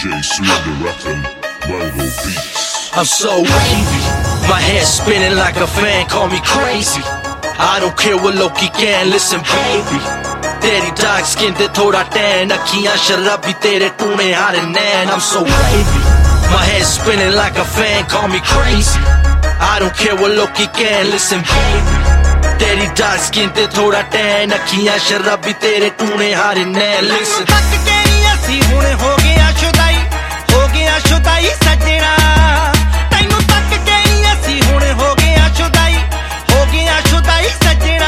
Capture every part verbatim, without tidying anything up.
J Slender rapping, Mango Beats. I'm so wavy, my head spinning like a fan, call me crazy. I don't care what Loki can, listen baby. तेरी dark skin ते थोड़ा tan, अखियां शराबी तेरे टूने हारे नैन. I'm so wavy, my head spinning like a fan, call me crazy. I don't care what Loki can, listen baby. तेरी dark skin ते थोड़ा tan, अखियां शराबी तेरे टूने हारे नैन. Listen. तक के नहीं असी हुणे हो गया शुदाई, हो गया शुदाई सजना. तैनू तक के नहीं असी हुणे हो गया शुदाई, हो गया शुदाई सजना.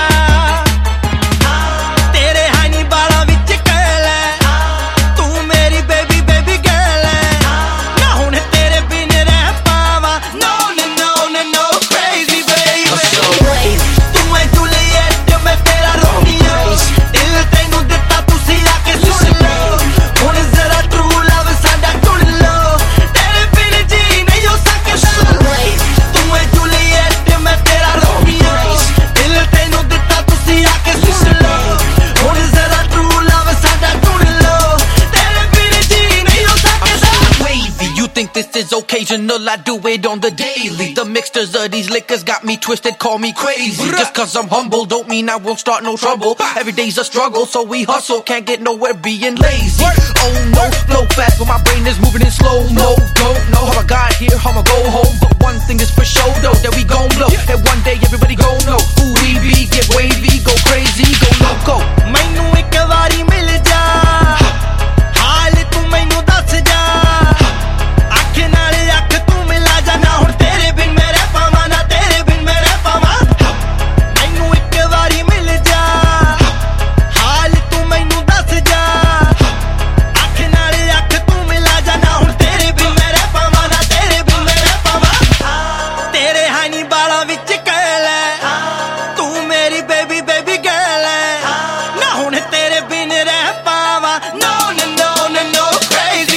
तेरे हनी बाला विच कैल है, तू मेरी बेबी बेबी गर्ल है. ना हुण तेरे बिन रह पावा, no no no no no crazy baby. तू है जूलियट मैं तेरा रोमियो, दिल तैनू दिता तुसी आके सुन लो. हुण जरा ट्रू लव साडा चुन लो, तेरे बिन जी नहीं हो सकदा. तू है जूलियट मैं तेरा रोमियो, दिल तैनू दिता तुसी आके सुन लो. हुण जरा ट्रू लव साडा चुन लो, तेरे बिन जी नहीं हो सकदा. Wavy, you think this is occasional, I do it on the daily. The mixtures of these liquors got me twisted, call me crazy. Just cause I'm humble don't mean I won't start no trouble. Every day's a struggle, so we hustle, can't get nowhere being lazy. Oh no, flow fast but my brain is moving in slow-mo. Don't know how I got here, how I'ma go home, but one thing is for sure though, that we gon' blow. And one day everybody gon' know who we be, get wavy, go crazy, go loco. मैनू एक वारी मिल जा, हाल तू मैनू दस जा. अख नाल अख तू मिला जा, ना हुण तेरे बिन मैं रह पावां, ना तेरे बिन मैं रह पावां. मैनू एक वारी मिल जा, हाल तू मैनू दस जा. अख नाल अख तू मिला जा, ना हुण तेरे बिन मैं रह पावां, ना तेरे बिन मैं रह पावां. तेरे हनी बाला विच कैल है, तू मेरी बेबी बेबी गर्ल है. ना हुण तेरे बिन रह पावां, no no no no no crazy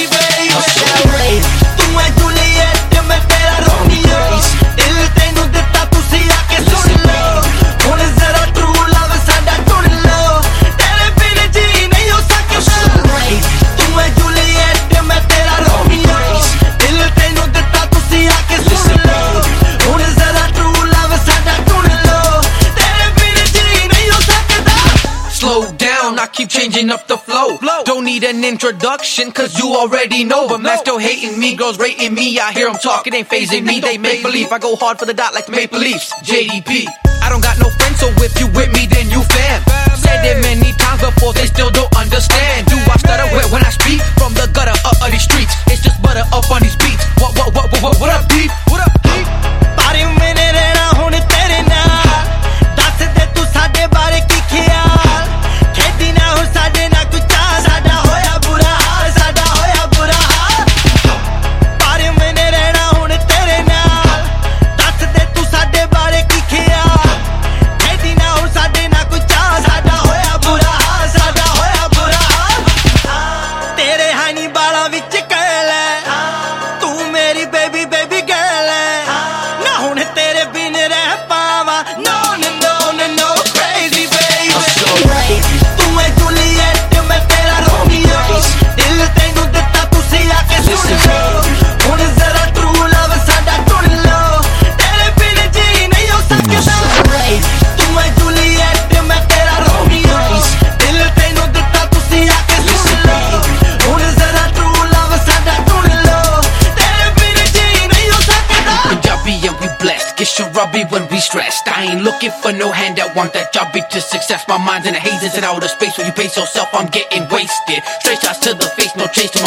baby. तू है जूलियट मैं तेरा रोमियो, दिल तैनू दिता तुसी आके सुन लो. हुण जरा ट्रू लव साडा चुन लो, तेरे बिन जी नहीं हो सकदा. तू है जूलियट मैं तेरा रोमियो, दिल तैनू दिता तुसी आके सुन लो. हुण जरा ट्रू लव साडा चुन लो, तेरे बिन जी नहीं हो सकदा. Slow down, I keep changing up the flow. Don't need an introduction, cause you already know. But man still hating me, girls rating me. I hear them talking, ain't phasing me. They make believe I go hard for the dot like the Maple Leafs. J D P, I don't got no friends, so if you with me, then you fam. Said it many times before, they still don't understand. Do I stutter when when I speak? From the gutter up of these streets, it's just butter up on these beats. What, what, what, what, what, what up, deep? What up, deep? पर मैंने रहना हुण तेरे नाल, दस दे तू साडे बारे की ख्याल. खेती ना हो साडे ना कुछ चाह, साडा होया बुरा हाल, साडा होया बुरा हाल. पर मैंने रहना हुण तेरे नाल, दस दे तू साडे बारे की ख्याल. खेती ना हो साडे ना कुछ चाह, साडा होया बुरा हाल, साडा होया बुरा हाल. तेरे हनी बाला विच कैल है, तू मेरी बेबी बेबी गर्ल है. ना हुण तेरे बिन रह पावां, no no no no no crazy baby. तू है जूलियट मैं तेरा रोमियो, दिल तैनू दिता तुसी आके सुन लो. हुण जरा ट्रू लव साडा चुन लो, तेरे बिन जी नहीं हो सकदा. तू है जूलियट मैं तेरा रोमियो, दिल तैनू दिता तुसी आके सुन लो. हुण जरा ट्रू लव साडा चुन लो, तेरे बिन जी नहीं हो सकदा. Punjabi and we blessed, get sharabbi when we stressed. I ain't looking for no handout, want that job beat to success. My mind's in a haze, it's in outer space. When you pace yourself, I'm getting wasted. Straight shots to the face, no chase to my